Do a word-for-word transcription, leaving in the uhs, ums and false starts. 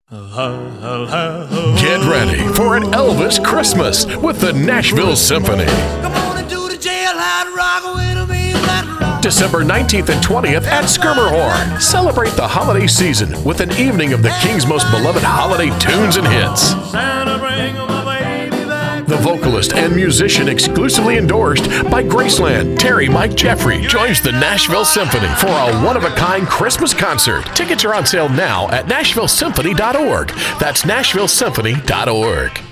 Get ready for an Elvis Christmas with the Nashville Symphony. Come on and do the jailhouse rock with me, rock. December nineteenth and twentieth at Schermerhorn. Celebrate the holiday season with an evening of the King's most beloved holiday tunes and hits. Santa, bring my baby back. The vocalist and musician exclusively endorsed by Graceland, Terry Mike Jeffrey, joins the Nashville Symphony for a one-of-a-kind Christmas concert. Tickets are on sale now at nashville symphony dot org. That's nashville symphony dot org.